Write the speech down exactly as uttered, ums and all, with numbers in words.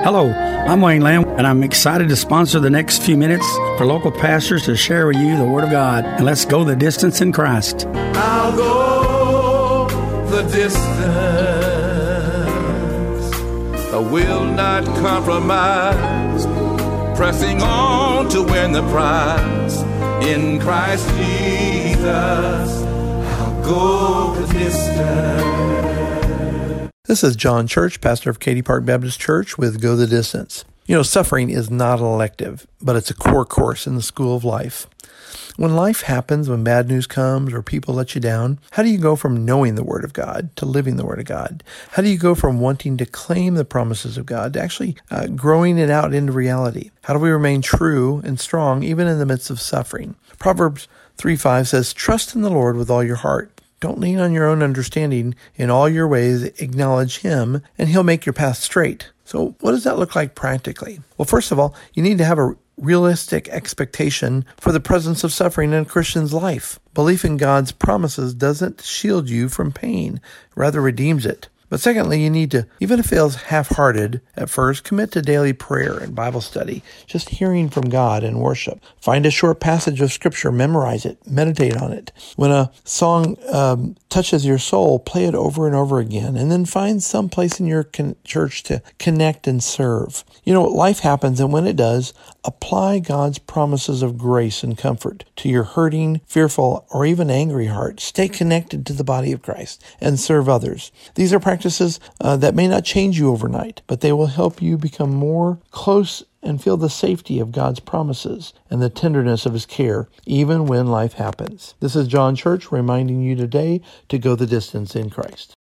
Hello, I'm Wayne Lamb, and I'm excited to sponsor the next few minutes for local pastors to share with you the Word of God. And let's go the distance in Christ. I'll go the distance. I will not compromise. Pressing on to win the prize. In Christ Jesus, I'll go the distance. This is John Church, pastor of Katy Park Baptist Church with Go the Distance. You know, suffering is not an elective, but it's a core course in the school of life. When life happens, when bad news comes or people let you down, how do you go from knowing the Word of God to living the Word of God? How do you go from wanting to claim the promises of God to actually uh, growing it out into reality? How do we remain true and strong even in the midst of suffering? Proverbs three five says, "Trust in the Lord with all your heart. Don't lean on your own understanding. In all your ways, acknowledge Him, and He'll make your path straight." So what does that look like practically? Well, first of all, you need to have a realistic expectation for the presence of suffering in a Christian's life. Belief in God's promises doesn't shield you from pain, rather redeems it. But secondly, you need to, even if it feels half-hearted at first, commit to daily prayer and Bible study, just hearing from God and worship. Find a short passage of Scripture, memorize it, meditate on it. When a song um, touches your soul, play it over and over again, and then find some place in your con- church to connect and serve. You know, life happens, and when it does, apply God's promises of grace and comfort to your hurting, fearful, or even angry heart. Stay connected to the body of Christ and serve others. These are practices uh, that may not change you overnight, but they will help you become more close and feel the safety of God's promises and the tenderness of His care, even when life happens. This is John Church reminding you today to go the distance in Christ.